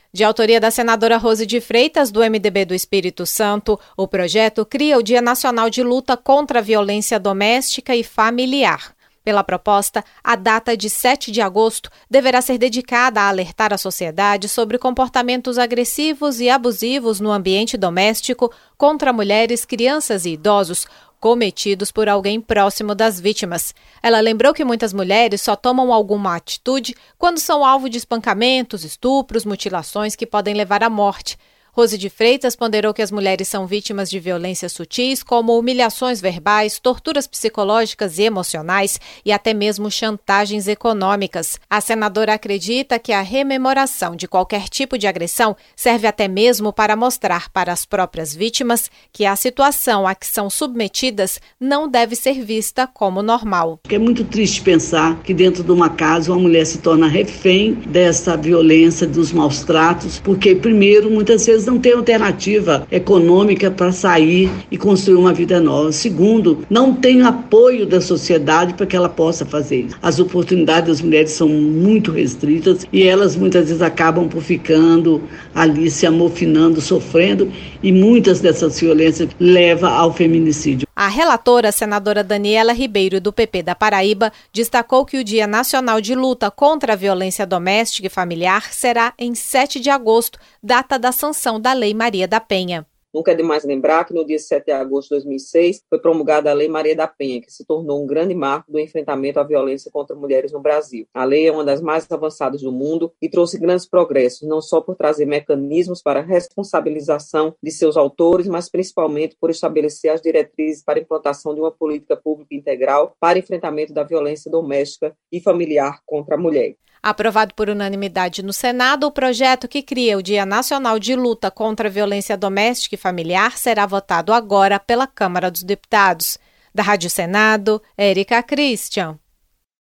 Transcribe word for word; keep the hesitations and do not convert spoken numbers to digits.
De autoria da senadora Rose de Freitas, do M D B do Espírito Santo, o projeto cria o Dia Nacional de Luta contra a Violência Doméstica e Familiar. Pela proposta, a data de sete de agosto deverá ser dedicada a alertar a sociedade sobre comportamentos agressivos e abusivos no ambiente doméstico contra mulheres, crianças e idosos, cometidos por alguém próximo das vítimas. Ela lembrou que muitas mulheres só tomam alguma atitude quando são alvo de espancamentos, estupros, mutilações que podem levar à morte. Rose de Freitas ponderou que as mulheres são vítimas de violências sutis, como humilhações verbais, torturas psicológicas e emocionais e até mesmo chantagens econômicas. A senadora acredita que a rememoração de qualquer tipo de agressão serve até mesmo para mostrar para as próprias vítimas que a situação a que são submetidas não deve ser vista como normal. É muito triste pensar que dentro de uma casa uma mulher se torna refém dessa violência, dos maus tratos, porque primeiro, muitas vezes não tem alternativa econômica para sair e construir uma vida nova. Segundo, não tem apoio da sociedade para que ela possa fazer isso. As oportunidades das mulheres são muito restritas e elas muitas vezes acabam por ficando ali se amofinando, sofrendo, e muitas dessas violências levam ao feminicídio. A relatora, a senadora Daniela Ribeiro, do P P da Paraíba, destacou que o Dia Nacional de Luta contra a Violência Doméstica e Familiar será em sete de agosto, data da sanção da Lei Maria da Penha. Nunca é demais lembrar que no dia sete de agosto de dois mil e seis foi promulgada a Lei Maria da Penha, que se tornou um grande marco do enfrentamento à violência contra mulheres no Brasil. A lei é uma das mais avançadas do mundo e trouxe grandes progressos, não só por trazer mecanismos para a responsabilização de seus autores, mas principalmente por estabelecer as diretrizes para a implantação de uma política pública integral para enfrentamento da violência doméstica e familiar contra a mulher. Aprovado por unanimidade no Senado, o projeto que cria o Dia Nacional de Luta contra a Violência Doméstica e Familiar será votado agora pela Câmara dos Deputados. Da Rádio Senado, Érica Christian.